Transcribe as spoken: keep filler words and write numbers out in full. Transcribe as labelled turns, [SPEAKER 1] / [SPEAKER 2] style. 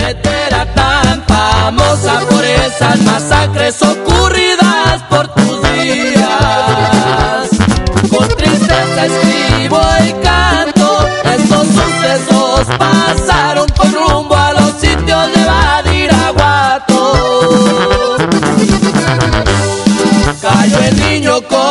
[SPEAKER 1] carretera tan famosa por esas masacres ocurridas por tus días. Con tristeza escribo y canto, estos sucesos pasaron con rumbo a los sitios de Badiraguato. Cayó el niño con